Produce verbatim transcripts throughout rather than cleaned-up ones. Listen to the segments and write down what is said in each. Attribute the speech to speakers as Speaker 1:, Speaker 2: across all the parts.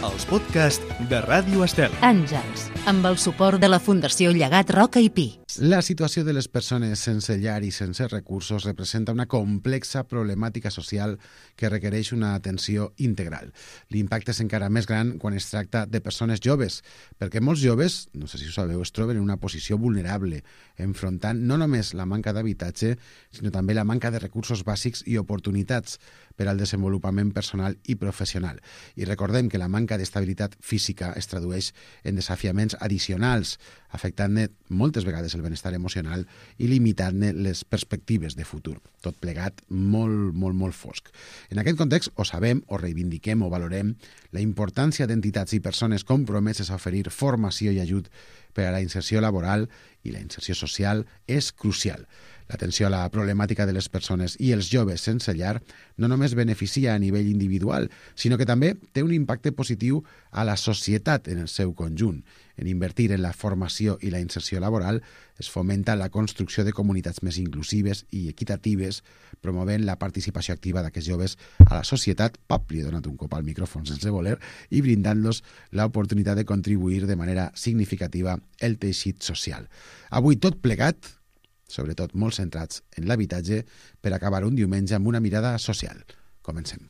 Speaker 1: els podcasts de Ràdio Estel.
Speaker 2: Àngels, amb el suport de la Fundació Llegat Roca i Pi.
Speaker 3: La situació de les persones sense llar i sense recursos representa una complexa problemàtica social que requereix una atenció integral. L'impacte és encara més gran quan es tracta de persones joves, perquè molts joves, no sé si ho sabeu, es troben en una posició vulnerable, enfrontant no només la manca d'habitatge, sinó també la manca de recursos bàsics i oportunitats per al desenvolupament personal i professional. I recordem que la manca d'estabilitat física es tradueix en desafiaments addicionals, afectant-ne moltes vegades el benestar emocional i limitant-ne les perspectives de futur. Tot plegat molt, molt, molt fosc. En aquest context, o sabem, o reivindiquem, o valorem la importància d'entitats i persones compromeses a oferir formació i ajut per a la inserció laboral i la inserció social és crucial. L'atenció a la problemàtica de les persones i els joves sense llar no només beneficia a nivell individual, sinó que també té un impacte positiu a la societat en el seu conjunt. En invertir en la formació i la inserció laboral es fomenta la construcció de comunitats més inclusives i equitatives, promovent la participació activa d'aquests joves a la societat, pap, li he donat un cop al micròfon sense voler, i brindant-los l'oportunitat de contribuir de manera significativa el teixit social. Avui tot plegat, sobretot molt centrats en l'habitatge, per acabar un diumenge amb una mirada social. Comencem.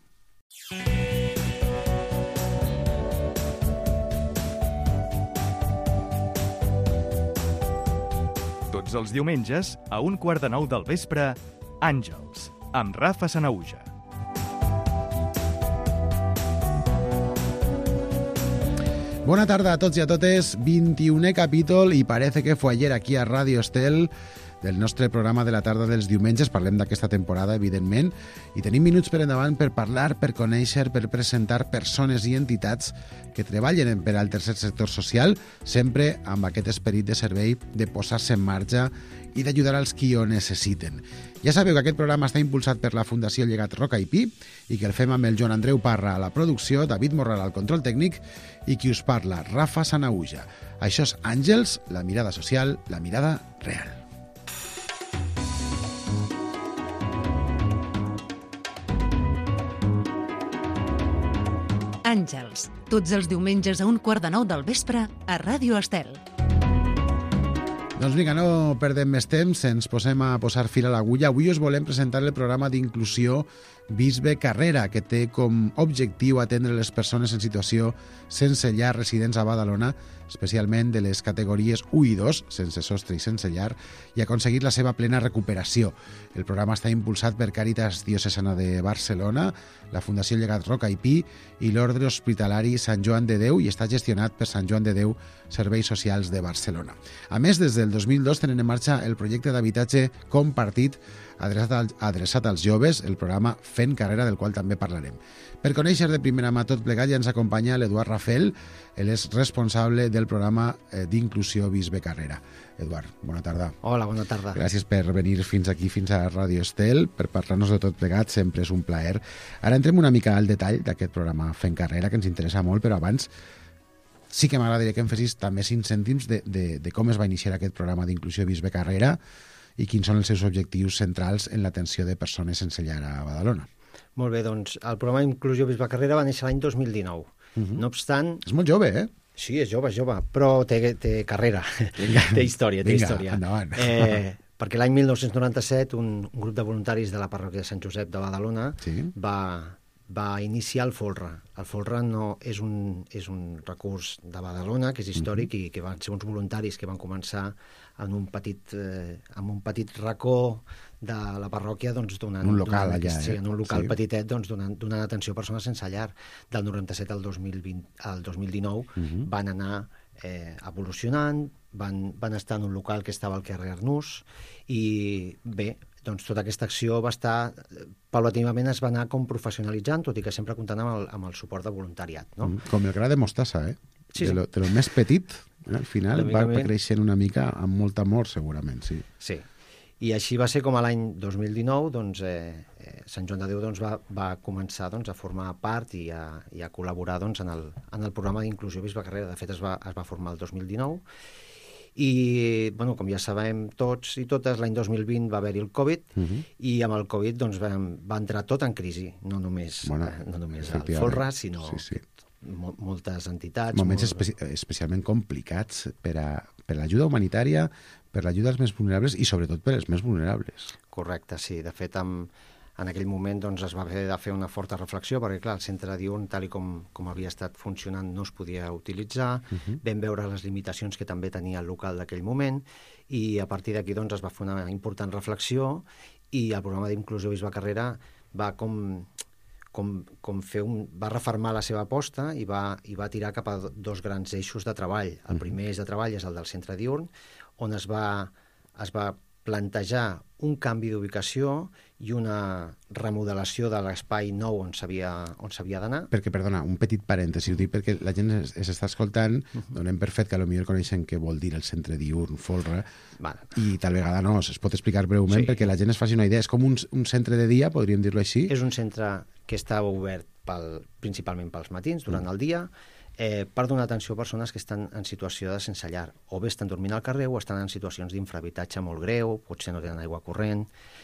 Speaker 1: Tots els diumenges, a un quart de nou del vespre, Àngels, amb Rafa Sanahuja.
Speaker 3: Bona tarda a tots i a totes, vint-i-unè capítol, i parece que fue ayer aquí a Radio Estel, del nostre programa de la tarda dels diumenges. Parlem d'aquesta temporada, evidentment, i tenim minuts per endavant per parlar, per conèixer, per presentar persones i entitats que treballen per al tercer sector social, sempre amb aquest esperit de servei de posar-se en marxa i d'ajudar als qui ho necessiten. Ja sabeu que aquest programa està impulsat per la Fundació Llegat Roca i Pi i que el fem amb el Joan Andreu Parra a la producció, David Morral al control tècnic i qui us parla, Rafa Sanahuja. Això és Àngels, la mirada social, la mirada real.
Speaker 2: Àngels, tots els diumenges a un quart de nou del vespre a Ràdio Estel.
Speaker 3: Doncs vinga, no perdem més temps, ens posem a posar fil a l'agulla. Avui us volem presentar el programa d'inclusió Bisbe Carrera, que té com objectiu atendre les persones en situació sense llar residents a Badalona, especialment de les categories u i dos, sense sostre i sense llar, i aconseguir la seva plena recuperació. El programa està impulsat per Càritas Diocesana de Barcelona, la Fundació Llegat Roca i Pi i l'Ordre Hospitalari Sant Joan de Déu i està gestionat per Sant Joan de Déu Serveis Socials de Barcelona. A més, des del dos mil dos tenen en marxa el projecte d'habitatge compartit adreçat, al, adreçat als joves, el programa Fent Carrera, del qual també parlarem. Per conèixer de primera mà tot plegat ja ens acompanya l'Eduard Rafel, ell és responsable del programa d'inclusió Bisbe Carrera. Eduard, bona tarda.
Speaker 4: Hola, bona tarda.
Speaker 3: Gràcies per venir fins aquí, fins a Ràdio Estel, per parlar-nos de tot plegat, sempre és un plaer. Ara entrem una mica al detall d'aquest programa Fent Carrera, que ens interessa molt, però abans sí que m'agradaria que em fessis també cinc cèntims de, de, de com es va iniciar aquest programa d'inclusió Bisbe Carrera i quins són els seus objectius centrals en l'atenció de persones sense llar a Badalona.
Speaker 4: Molt bé, doncs el programa d'Inclusió Bisbe Carrera va néixer l'any dos mil dinou. Uh-huh. No obstant...
Speaker 3: És molt jove, eh?
Speaker 4: Sí, és jove, és jove, però té, té carrera, Vinga. té història, té
Speaker 3: Vinga,
Speaker 4: història.
Speaker 3: Endavant.
Speaker 4: Eh, perquè l'any mil nou-cents noranta-set un, un grup de voluntaris de la parròquia de Sant Josep de Badalona sí. va, va iniciar el Folra. El Folra no, és, un, és un recurs de Badalona, que és històric, uh-huh. i que van ser uns voluntaris que van començar en un petit, eh, en un petit racó de la parròquia, doncs, donant...
Speaker 3: Un local
Speaker 4: donant,
Speaker 3: allà,
Speaker 4: sí,
Speaker 3: eh?
Speaker 4: en un local
Speaker 3: sí.
Speaker 4: petitet, doncs, donant, donant atenció a persones sense llar. Del noranta-set al dos mil vint, al dos mil dinou uh-huh. van anar eh, evolucionant, van, van estar en un local que estava al carrer Arnús, i bé, doncs tota aquesta acció va estar, paulativament es va anar com professionalitzant, tot i que sempre comptant amb el, amb el suport de voluntariat. No?
Speaker 3: Com el gra de mostassa, eh?
Speaker 4: Sí,
Speaker 3: de, lo, de lo més petit, eh? Al final va creixent una mica amb molt amor, segurament, sí.
Speaker 4: Sí, i així va ser com a l'any dos mil dinou, doncs, eh, eh, Sant Joan de Déu doncs, va, va començar doncs, a formar part i a, i a col·laborar doncs, en, el, en el programa d'inclusió Bisbe Carrera. De fet, es va, es va formar el dos mil dinou, i, bueno, com ja sabem tots i totes, l'any dos mil vint va haver-hi el Covid, uh-huh. i amb el Covid doncs, va, va entrar tot en crisi, no només, bueno, no només el Folra, sinó sí, sí. mo moltes entitats...
Speaker 3: Moments
Speaker 4: molt...
Speaker 3: espe especialment complicats per a, per l'ajuda humanitària, per l'ajuda als més vulnerables i sobretot per als més vulnerables.
Speaker 4: Correcte, sí. De fet, amb, en aquell moment doncs, es va haver de fer una forta reflexió perquè, clar, el centre diürn, tal i com, com havia estat funcionant, no es podia utilitzar. Uh-huh. Vam veure les limitacions que també tenia el local d'aquell moment i a partir d'aquí doncs, es va fer una important reflexió i el programa d'Inclusió Bisbe Carrera va com... Com, com fer un, va refermar la seva aposta i va, i va tirar cap a dos grans eixos de treball. El primer eix de treball és el del centre diürn, on es va, es va plantejar un canvi d'ubicació i una remodelació de l'espai nou on s'havia on s'havia d'anar.
Speaker 3: Perquè, perdona, un petit parèntesi, ho dic perquè la gent es, es està escoltant, uh-huh. donem per fet que potser coneixen què vol dir el centre diürn, folre, vale. I tal vegada no, es pot explicar breument sí. perquè la gent es faci una idea. És com un, un centre de dia, podríem dir-lo així?
Speaker 4: És un centre que està obert pel, principalment pels matins, durant mm. el dia, eh, per donar atenció a persones que estan en situació de sense llar, o bé estan dormint al carrer o estan en situacions d'infrahabitatge molt greu, potser no tenen aigua corrent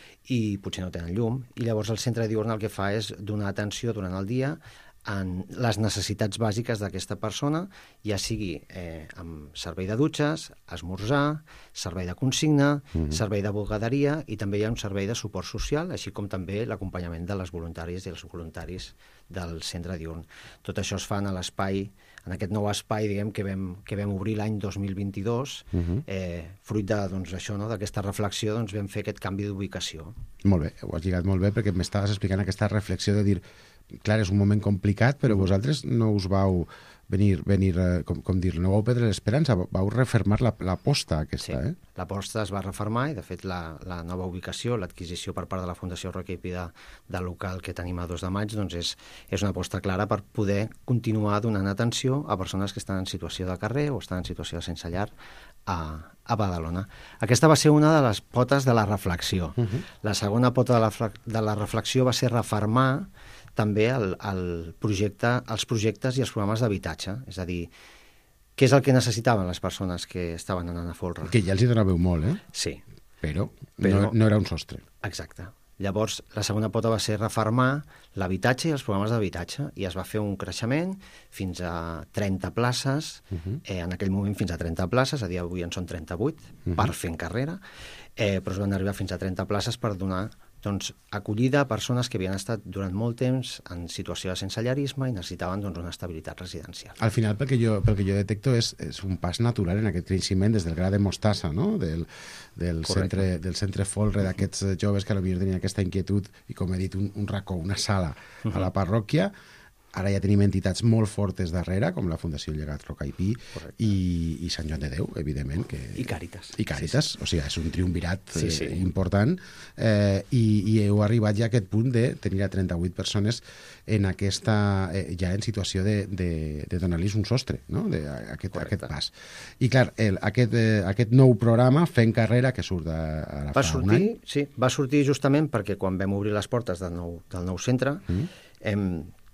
Speaker 4: i potser no tenen llum, i llavors el centre diürn el que fa és donar atenció durant el dia en les necessitats bàsiques d'aquesta persona, ja sigui eh, amb servei de dutxes, esmorzar, servei de consigna, mm-hmm. servei de bugaderia i també hi ha un servei de suport social, així com també l'acompanyament de les voluntàries i els voluntaris del centre diürn. Tot això es fa en l'espai, en aquest nou espai diguem, que, vam, que vam obrir l'any dos mil vint-i-dos, mm-hmm. eh, fruit de, doncs, això, no, d'aquesta reflexió doncs, vam fer aquest canvi d'ubicació.
Speaker 3: Molt bé, ho has lligat molt bé perquè m'estaves explicant aquesta reflexió de dir clar, és un moment complicat, però vosaltres no us vau venir, venir com, com dir, no vau perdre l'esperança, vau refermar l'aposta aquesta,
Speaker 4: sí,
Speaker 3: eh?
Speaker 4: L'aposta es va refermar i, de fet, la, la nova ubicació, l'adquisició per part de la Fundació Roca i Pida del local que tenim a dos de maig, doncs és, és una aposta clara per poder continuar donant atenció a persones que estan en situació de carrer o estan en situació de sense llar a, a Badalona. Aquesta va ser una de les potes de la reflexió. Uh-huh. La segona pota de la, de la reflexió va ser refermar també el, el projecte, els projectes i els programes d'habitatge. És a dir, què és el que necessitaven les persones que estaven anant a folre?
Speaker 3: Que ja els hi donàveu molt, eh?
Speaker 4: Sí.
Speaker 3: Però, Però no, no era un sostre.
Speaker 4: Exacte. Llavors, la segona pota va ser refermar l'habitatge i els programes d'habitatge, i es va fer un creixement fins a trenta places, uh-huh. eh, en aquell moment fins a trenta places, a dia d'avui en són trenta-vuit, uh-huh. per fer en carrera, eh, però es van arribar fins a trenta places per donar doncs, acollida a persones que havien estat durant molt temps en situació de sensellarisme i necessitaven doncs, una estabilitat residencial.
Speaker 3: Al final, pel que jo, pel que jo detecto, és, és un pas natural en aquest creixement des del gra de mostassa, no? del, del, centre, del centre folre d'aquests joves que potser tenien aquesta inquietud i, com he dit, un, un racó, una sala a la parròquia. Ara ja tenim entitats molt fortes darrere, com la Fundació Llegat Roca i Pi i, i Sant Joan de Déu, evidentment. Que...
Speaker 4: I Càritas.
Speaker 3: I Càritas, sí, sí. O sigui, és un triumvirat
Speaker 4: sí, sí.
Speaker 3: Eh, important eh, i, i heu arribat ja a aquest punt de tenir a trenta-vuit persones en aquesta, eh, ja en situació de, de, de donar-los un sostre, no? de, aquest, aquest pas. I clar, el, aquest, eh, aquest nou programa, Fent Carrera, que surt a, a la
Speaker 4: va
Speaker 3: fa
Speaker 4: sortir,
Speaker 3: un any...
Speaker 4: Sí, va sortir justament perquè quan vam obrir les portes del nou, del nou centre, mm. hem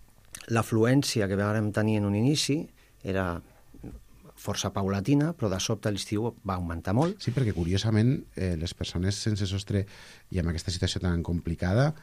Speaker 4: l'afluència que vam tenir en un inici era força paulatina, però de sobte a l'estiu va augmentar molt.
Speaker 3: Sí, perquè curiosament eh, les persones sense sostre i amb aquesta situació tan complicada,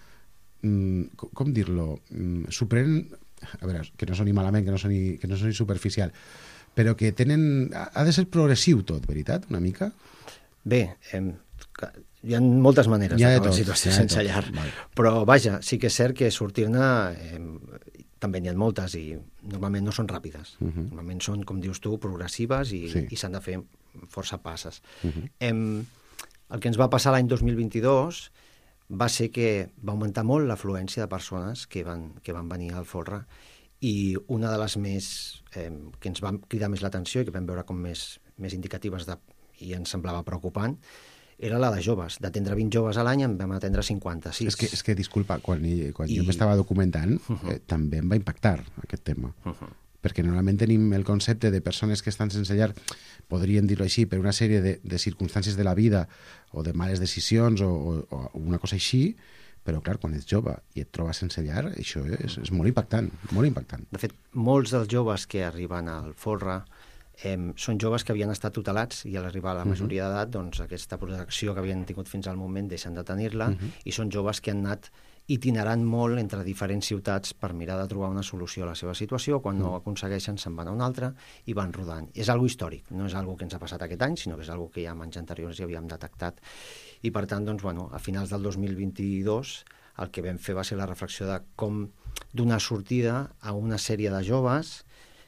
Speaker 3: mm, com, com dir-lo, mm, s'ho prenen, a veure, que no soni malament, que no soni, que no soni superficial, però que tenen... Ha de ser progressiu tot, veritat, una mica?
Speaker 4: Bé, eh, hi ha moltes maneres
Speaker 3: de
Speaker 4: trobar situació sense llar, vale. Però vaja, sí que és cert que sortir-ne eh, també n'hi ha moltes i normalment no són ràpides. Uh-huh. Normalment són, com dius tu, progressives i, sí. i s'han de fer força passes. Uh-huh. Em, el que ens va passar l'any dos mil vint-i-dos va ser que va augmentar molt l'afluència de persones que van, que van venir al folre i una de les més eh, que ens va cridar més l'atenció i que vam veure com més, més indicatives de, i ens semblava preocupant era la de joves. D'atendre vint joves a l'any en vam atendre cinquanta-sis.
Speaker 3: És que, és que disculpa, quan, quan I... jo m'estava documentant uh-huh. eh, també em va impactar aquest tema. Uh-huh. Perquè normalment tenim el concepte de persones que estan sense llar, podríem dir-ho així, per una sèrie de, de circumstàncies de la vida o de males decisions o, o, o una cosa així, però clar, quan ets jove i et trobes sense llar, això és, és molt impactant, molt impactant.
Speaker 4: De fet, molts dels joves que arriben al folre Eh, són joves que havien estat tutelats i a l'arribar a la majoria uh-huh. d'edat, doncs aquesta protecció que havien tingut fins al moment deixen de tenir-la uh-huh. i són joves que han anat itinerant molt entre diferents ciutats per mirar de trobar una solució a la seva situació. Quan no
Speaker 3: Mm.
Speaker 4: aconsegueixen, se'n van a una altra i van rodant. És algo històric, no és algo que ens ha passat aquest any, sinó que és algo que ja en anys anteriors ja havíem detectat. I per tant, doncs, bueno, a finals del dos mil vint-i-dos el que vam fer va ser la reflexió de com donar sortida a una sèrie de joves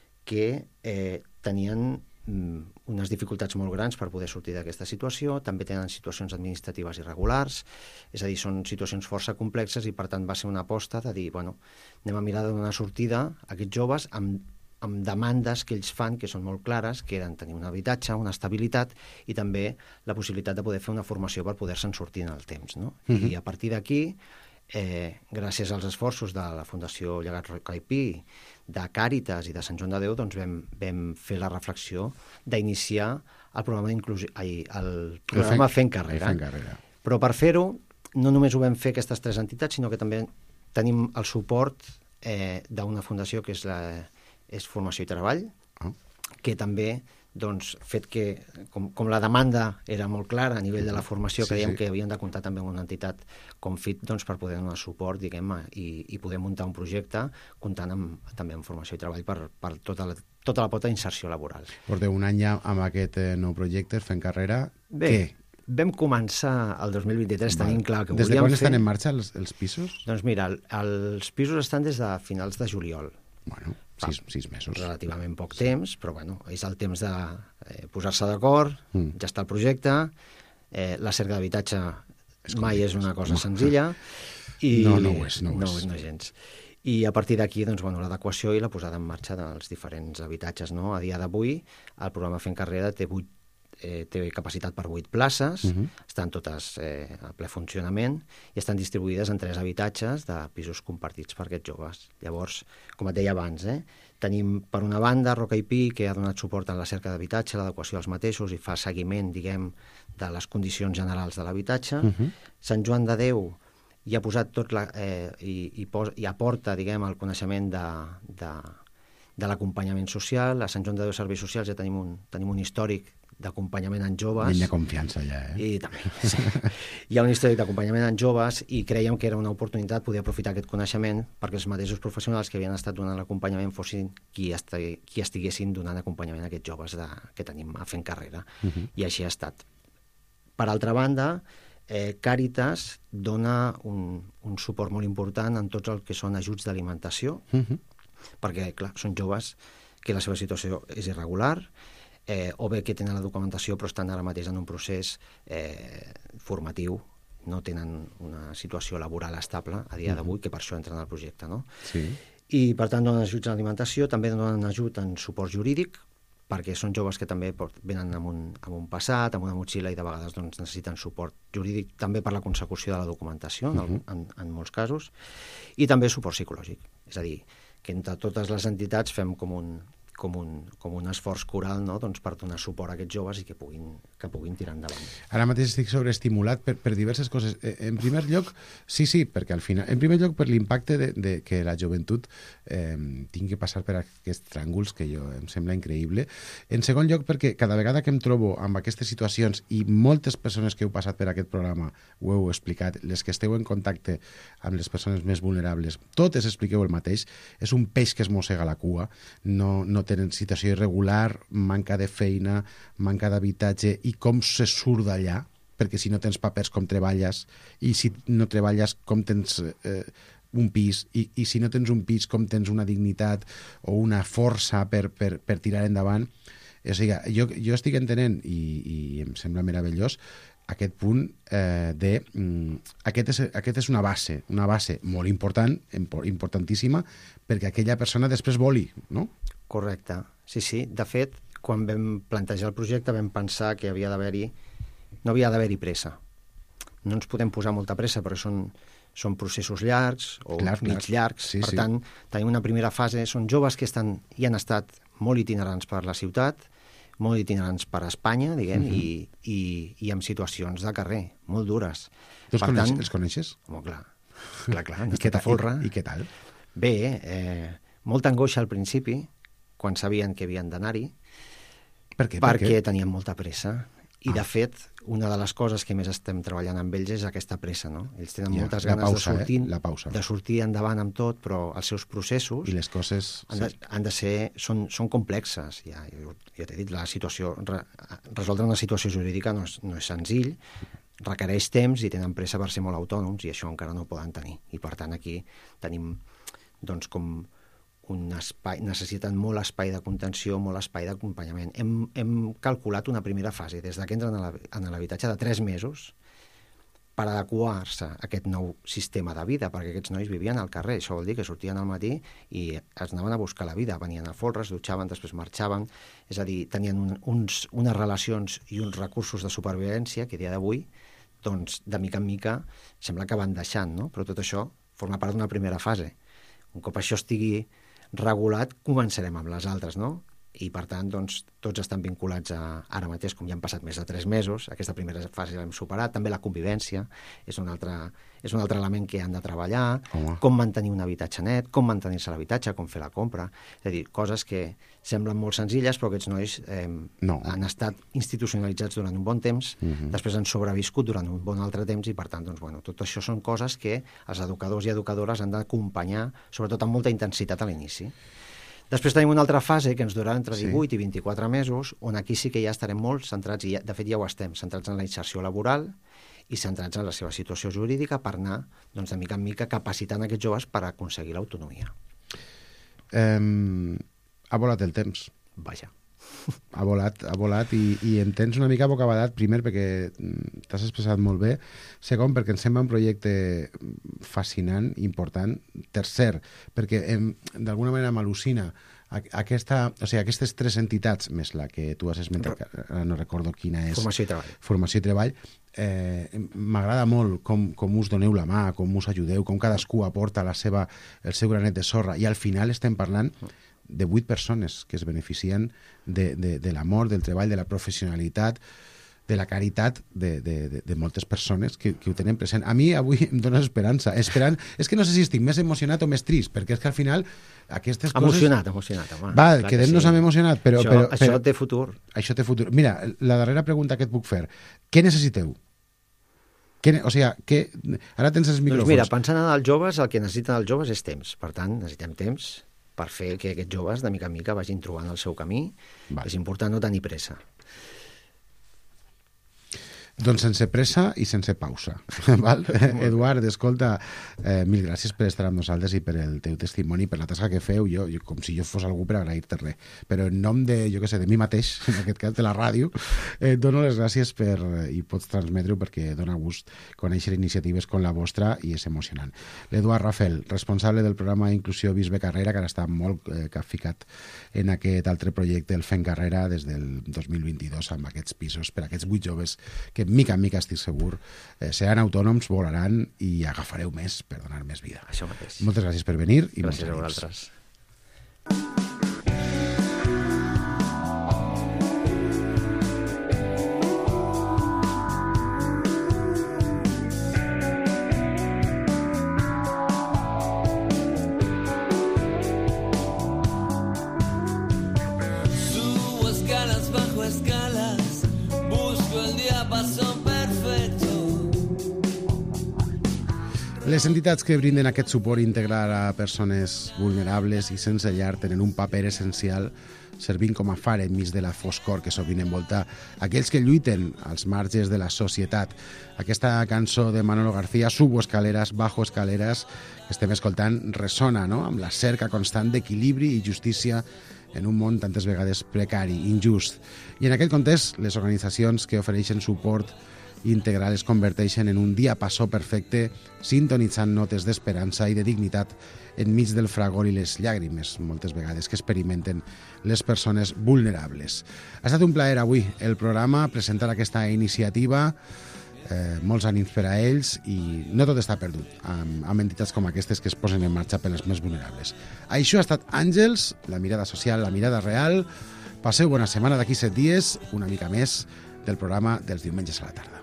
Speaker 4: que eh, tenien unes dificultats molt grans per poder sortir d'aquesta situació, també tenen situacions administratives irregulars, és a dir, són situacions força complexes i per tant va ser una aposta de dir, bueno, anem a mirar de donar sortida a aquests joves amb, amb demandes que ells fan que són molt clares, que eren tenir un habitatge, una estabilitat i també la possibilitat de poder fer una formació per poder-se'n sortir en el temps, no? Uh-huh. I a partir d'aquí, eh, gràcies als esforços de la Fundació Llegat Roca i Pi, de Càritas i de Sant Joan de Déu, doncs vam, vam fer la reflexió d'iniciar el programa d'inclusió, ai, el programa Fent Carrera.
Speaker 3: Fent Carrera.
Speaker 4: Però per fer-ho, no només ho vam fer aquestes tres entitats, sinó que també tenim el suport eh, d'una fundació que és, la, és Formació i Treball, oh. que també, doncs, fet que, com, com la demanda era molt clara a nivell de la formació, sí, creiem sí. que havien de comptar també amb una entitat com F I T, doncs, per poder donar suport, diguem, i, i poder muntar un projecte comptant amb, també amb formació i treball per, per tota, la, tota la pota d'inserció laboral.
Speaker 3: Porteu un any ja amb aquest eh, nou projecte, Fent Carrera.
Speaker 4: Bé,
Speaker 3: què?
Speaker 4: Vam començar el dos mil vint-i-tres tenint clar que
Speaker 3: des
Speaker 4: volíem fer...
Speaker 3: Des de quan estan en marxa els, els pisos?
Speaker 4: Doncs mira, el, els pisos estan des de finals de juliol.
Speaker 3: Bueno, sis, sis mesos.
Speaker 4: Relativament poc sí. temps, però bueno, és el temps de eh, posar-se d'acord, mm. ja està el projecte, eh, la cerca d'habitatge mai és una cosa no. senzilla. I
Speaker 3: no, no ho és, no ho
Speaker 4: no,
Speaker 3: és.
Speaker 4: No gens. I a partir d'aquí, doncs, bueno, l'adequació i la posada en marxa dels diferents habitatges, no? A dia d'avui, el programa Fent Carrera té vuit Eh, té capacitat per vuit places, uh-huh. estan totes eh, a ple funcionament i estan distribuïdes en tres habitatges de pisos compartits per aquests joves. Llavors, com et deia abans, eh, tenim per una banda Roca i Pi, que ha donat suport en la cerca d'habitatge, l'adequació als mateixos i fa seguiment, diguem, de les condicions generals de l'habitatge. Uh-huh. Sant Joan de Déu hi ha posat tot la, eh, i, i, pos, i aporta, diguem, el coneixement de, de, de l'acompanyament social. A Sant Joan de Déu Serveis Socials ja tenim un, tenim un històric d'acompanyament en joves.
Speaker 3: Hi ha confiança allà, eh?
Speaker 4: I també, sí. Hi ha un històric d'acompanyament en joves i creiem que era una oportunitat poder aprofitar aquest coneixement perquè els mateixos professionals que havien estat donant l'acompanyament fossin qui, est qui estiguessin donant acompanyament a aquests joves de, que tenim a Fent Carrera. Uh-huh. I així ha estat. Per altra banda, eh, Càritas dona un, un suport molt important en tots el que són ajuts d'alimentació, uh-huh. perquè, clar, són joves que la seva situació és irregular, Eh, o bé que tenen la documentació però estan ara mateix en un procés eh, formatiu, no tenen una situació laboral estable a dia d'avui, que per això entren al projecte, no?
Speaker 3: Sí.
Speaker 4: I per tant donen ajuts en alimentació, també donen ajut en suport jurídic, perquè són joves que també venen amb un, amb un passat, amb una motxilla i de vegades doncs, necessiten suport jurídic també per la consecució de la documentació, en, uh-huh. en, en molts casos, i també suport psicològic. És a dir, que entre totes les entitats fem com un, com un, com un esforç coral, no? Doncs per donar suport a aquests joves i que puguin, que puguin tirar endavant.
Speaker 3: Ara mateix estic sobreestimulat per, per diverses coses. En primer lloc, sí, sí, perquè al final, en primer lloc per l'impacte de, de que la joventut eh, tingui que passar per aquests tràngols, que jo em sembla increïble. En segon lloc, perquè cada vegada que em trobo amb aquestes situacions, i moltes persones que heu passat per aquest programa ho heu explicat, les que esteu en contacte amb les persones més vulnerables, totes expliqueu el mateix, és un peix que es mossega la cua, no, no tenen situació irregular, manca de feina, manca d'habitatge, i com se surt d'allà, perquè si no tens papers com treballes, i si no treballes com tens eh, un pis, i, i si no tens un pis com tens una dignitat o una força per, per, per tirar endavant. O sigui, jo, jo estic entenent, i, i em sembla meravellós, aquest punt eh, de... Mm, aquest, és, aquest és una base, una base molt important, importantíssima, perquè aquella persona després voli, no?
Speaker 4: Correcte, sí, sí. De fet, quan vam plantejar el projecte vam pensar que havia d'haver-hi, no havia d'haver-hi pressa. No ens podem posar molta pressa, però són, són processos llargs o clar, mig clar. llargs. Sí, per sí. tant, tenim una primera fase, són joves que estan i han estat molt itinerants per la ciutat, molt itinerants per Espanya, diguem, uh-huh. i, i, i amb situacions de carrer, molt dures.
Speaker 3: Tu els, coneix, tant, els coneixes?
Speaker 4: Home, clar, clar, clar, han estat a folre.
Speaker 3: I, I què tal?
Speaker 4: Bé, eh, molta angoixa al principi, quan sabien que havien d'anar-hi,
Speaker 3: per què?
Speaker 4: perquè
Speaker 3: per què?
Speaker 4: tenien molta pressa. I, de fet, una de les coses que més estem treballant amb ells és aquesta pressa, no? Ells tenen
Speaker 3: ja,
Speaker 4: moltes ganes
Speaker 3: pausa,
Speaker 4: de, sortir,
Speaker 3: eh? la pausa.
Speaker 4: de sortir endavant amb tot, però els seus processos
Speaker 3: I les coses
Speaker 4: han de, han de ser, són, són complexes. Ja, jo, ja t'he dit, la situació, re, resoldre una situació jurídica no és, no és senzill, requereix temps i tenen pressa per ser molt autònoms i això encara no ho poden tenir. I, per tant, aquí tenim, doncs, com un espai, necessiten molt espai de contenció, molt espai d'acompanyament. Hem, hem calculat una primera fase, des que entren en l'habitatge, de tres mesos, per adequar-se a aquest nou sistema de vida, perquè aquests nois vivien al carrer. Això vol dir que sortien al matí i es anaven a buscar la vida, venien a folre, es dutxaven, després marxaven, és a dir, tenien un, uns, unes relacions i uns recursos de supervivència que a dia d'avui, doncs, de mica en mica, sembla que van deixant, no? Però tot això forma part d'una primera fase. Un cop això estigui regulat, començarem amb les altres, no? I, per tant, doncs, tots estan vinculats a, ara mateix, com ja han passat més de tres mesos, aquesta primera fase l'hem superat, també la convivència és un altre, és un altre element que han de treballar, Home. com mantenir un habitatge net, com mantenir-se l'habitatge, com fer la compra, és a dir, coses que semblen molt senzilles, però aquests nois eh, no. han estat institucionalitzats durant un bon temps, uh -huh. després han sobreviscut durant un bon altre temps i, per tant, doncs, bueno, tot això són coses que els educadors i educadores han d'acompanyar, sobretot amb molta intensitat a l'inici. Després tenim una altra fase que ens durarà entre divuit sí. i vint-i-quatre mesos, on aquí sí que ja estarem molt centrats, i ja, de fet ja ho estem, centrats en la inserció laboral i centrats en la seva situació jurídica per anar, doncs, de mica en mica capacitant aquests joves per aconseguir l'autonomia.
Speaker 3: Um, ha volat el temps.
Speaker 4: Vaja.
Speaker 3: Ha volat, ha volat i, i em tens una mica bocabadat, primer perquè t'has expressat molt bé, segon perquè em sembla un projecte fascinant, important, tercer perquè em, d'alguna manera m'al·lucina aquesta, o sigui, aquestes tres entitats, més la que tu has esmentat, ara no recordo quina és...
Speaker 4: Formació i treball.
Speaker 3: Formació i treball. Eh, m'agrada molt com, com us doneu la mà, com us ajudeu, com cadascú aporta la seva, el seu granet de sorra, i al final estem parlant de vuit persones que es beneficien de, de, de l'amor, del treball, de la professionalitat, de la caritat de, de, de, de moltes persones que, que ho tenen present. A mi avui em dona esperança. Esperant... És que no sé si estic més emocionat o més trist, perquè és que al final aquestes coses...
Speaker 4: Emocionat, emocionat. Home.
Speaker 3: Va, quedem-nos sí. amb emocionat, però...
Speaker 4: Això,
Speaker 3: però,
Speaker 4: això
Speaker 3: però,
Speaker 4: té futur.
Speaker 3: Això té futur. Mira, la darrera pregunta que et puc fer. Què necessiteu? Què, o sigui, que, ara tens els micròfons.
Speaker 4: Doncs mira, pensant en els joves, el que necessiten els joves és temps. Per tant, necessitem temps per fer que aquests joves, de mica en mica, vagin trobant el seu camí. Val. És important no tenir pressa.
Speaker 3: Doncs sense pressa i sense pausa. Val? Eduard, escolta, eh, mil gràcies per estar amb nosaltres i per el teu testimoni, per la tasca que feu, jo, jo com si jo fos algú per agrair-te res. Però en nom de, jo què sé, de mi mateix, en aquest cas de la ràdio, eh, dono les gràcies per, i pots transmetre-ho perquè dona gust conèixer iniciatives com la vostra i és emocionant. L'Eduard Rafel, responsable del programa Inclusió Bisbe Carrera, que ara està molt eh, capficat en aquest altre projecte, el Fent Carrera, des del dos mil vint-i-dos, amb aquests pisos per a aquests vuit joves que mica en mica estic segur eh, seran autònoms, volaran i agafareu més per donar més vida.
Speaker 4: Això mateix.
Speaker 3: Moltes gràcies per venir i
Speaker 4: gràcies a vosaltres.
Speaker 5: Subo escalas bajo escalas, busco el diapasón.
Speaker 3: Les entitats que brinden aquest suport integral a persones vulnerables i sense llar tenen un paper essencial servint com a far enmig de la foscor que sovint envolta aquells que lluiten als marges de la societat. Aquesta cançó de Manolo García, Subo escaleras, bajo escaleras, que estem escoltant, ressona, no?, amb la cerca constant d'equilibri i justícia en un món tantes vegades precari, injust. I en aquest context, les organitzacions que ofereixen suport integral es converteixen en un diapasó perfecte, sintonitzant notes d'esperança i de dignitat enmig del fragor i les llàgrimes, moltes vegades, que experimenten les persones vulnerables. Ha estat un plaer avui el programa, presentar aquesta iniciativa, eh, molts ànims per a ells, i no tot està perdut amb, amb entitats com aquestes que es posen en marxa per les més vulnerables. Això ha estat Àngels, la mirada social, la mirada real. Passeu bona setmana, d'aquí set dies, una mica més del programa dels diumenges a la tarda.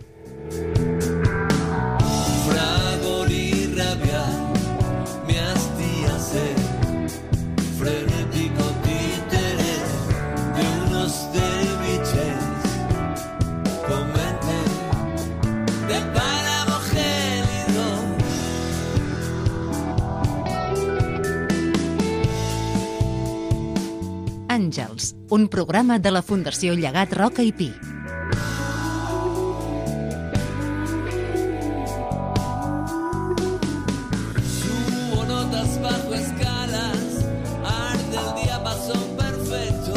Speaker 5: Fragor y rabia me hastía ser frenético títere de unos derviches.
Speaker 2: Àngels, un programa de la Fundació Llegat Roca i Pi.
Speaker 5: Subo notas bajo escalas, arde el diapasón perfecto.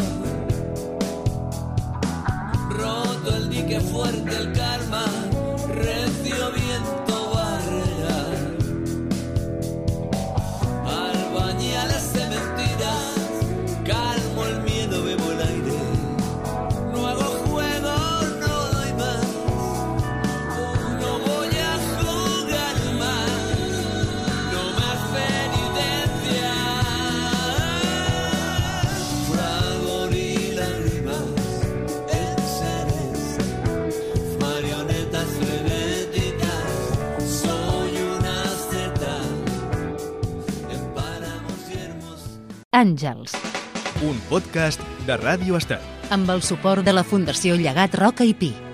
Speaker 5: Roto el dique fuerte, el karma, recio viento barrera. Albañales de mentiras, calmo el miedo, bebo el aire. No hago juego, no doy más. No voy a jugar más. No más penitencia. Fragor y lágrimas, enseres, marionetas frenéticas. Soy una zeta en páramos yermos.
Speaker 2: Àngels,
Speaker 1: Un podcast de Ràdio Estat.
Speaker 2: amb el suport de la Fundació Llegat Roca i Pi.